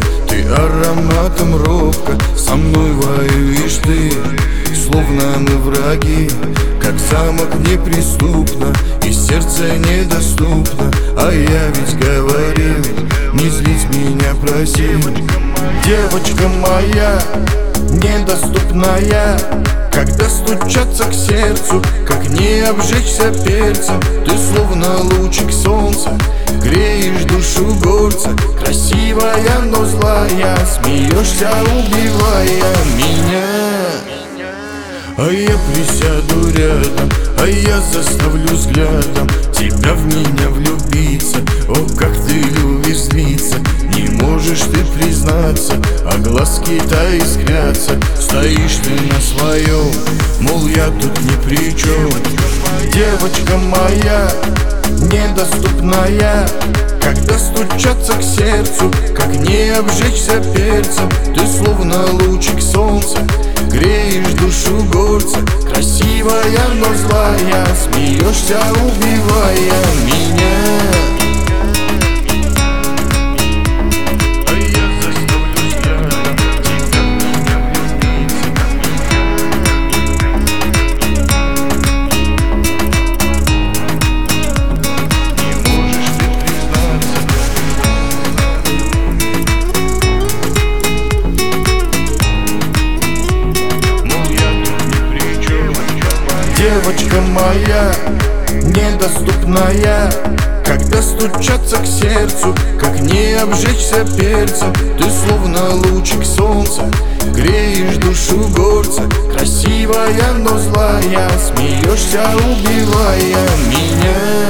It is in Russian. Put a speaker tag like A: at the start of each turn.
A: Ты ароматом робко со мной воюешь ты. Словно мы враги, как замок неприступно, и сердце недоступно. А я ведь говорил, не злить меня просил. Девочка моя, недоступная, когда стучаться к сердцу, как не обжечься перцем. Ты словно лучик солнца, греешь душу горца. Красивая, но злая, смеешься, убивая меня. А я присяду рядом, а я заставлю взглядом тебя в меня влюбиться. О, как ты любишь злиться, не можешь ты признаться, а глазки-то искрятся. Стоишь ты на своем, мол, я тут ни при чем. Девочка моя, недоступная, когда стучаться к сердцу, как не обжечься перцем. Ты словно лучик солнца, греешь душу горца. Красивая, но злая, смеешься, убивая меня. Девочка моя, недоступная, когда стучаться к сердцу, как не обжечься перцем. Ты словно лучик солнца, греешь душу горца. Красивая, но злая, смеешься, убивая меня.